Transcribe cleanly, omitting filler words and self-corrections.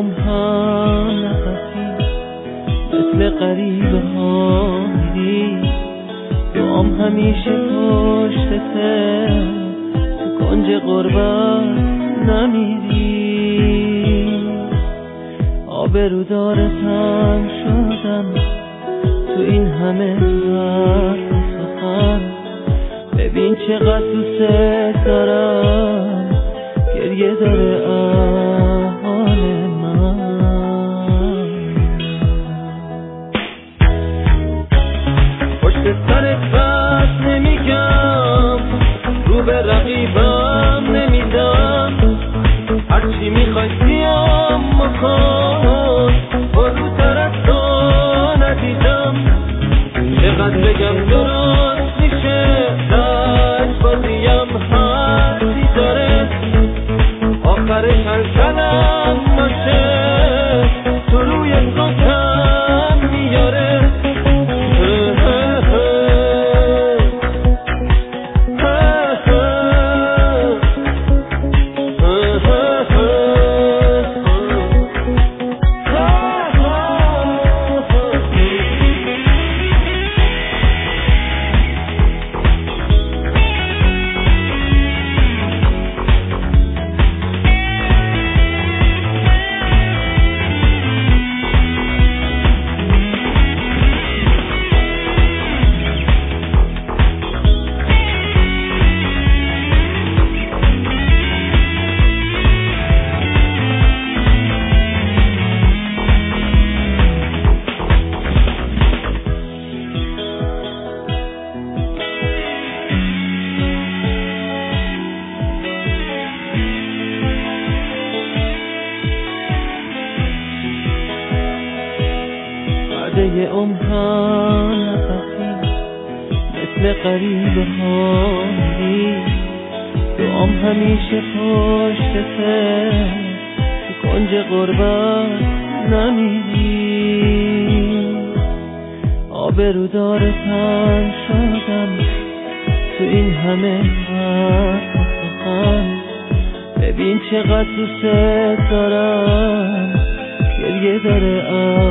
ها نفسی مثل غریبه ها میری، دعام همیشه پشتته، تو کنج غربت نمیری. آبرودارتم شدم تو این همه حرف و سخن، ببین چقدر دوست دارم، گریه داره احوال من. پشت سرت بس نمیگم، رو به رقیبم نمیدم، هرچی میخوای سیام مکن، بروتر از تو ندیدم. چقدر بگم درست میشه، لج بازیم حدی داره، آخرش هر کلم باشه تو روی تو کم میاره. یه عمرها نفسی مثل غریبه ها میری، دعام همیشه پشتته، تو کنج غربت نمیری. آبرودارتم شدم تو این همه حرف و سخن، ببین چقدر دوست دارم، گریه داره